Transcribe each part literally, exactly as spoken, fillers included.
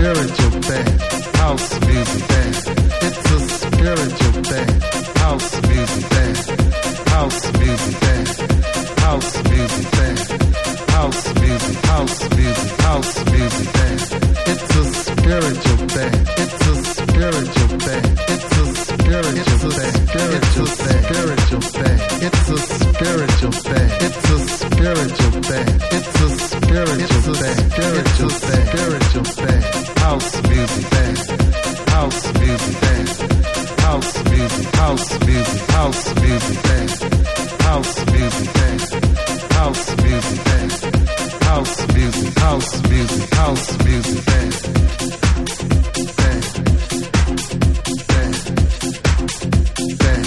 spiritual thing. House music thing. It's a spiritual thing. House music thing. House music thing. House music thing. House music. House music. House music thing. It's a spiritual thing. It's a spiritual thing. It's a spiritual thing. Spiritual thing. Spiritual thing. It's a spiritual thing. It's a spiritual thing. It's a spiritual thing. Spiritual thing. Spiritual thing. House music thing. House music thing. House music. House music. House music thing. House music thing. House music thing. House music. House music. House music thing. Thing. Thing. Thing.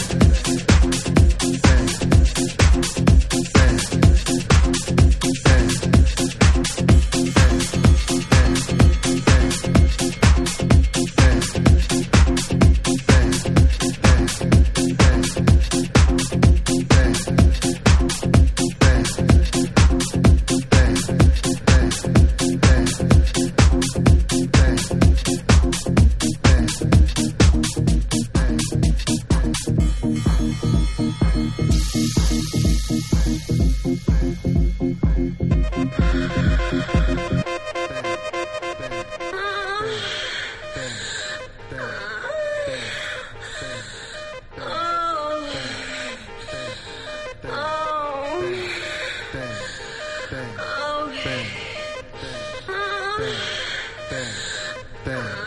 Bang.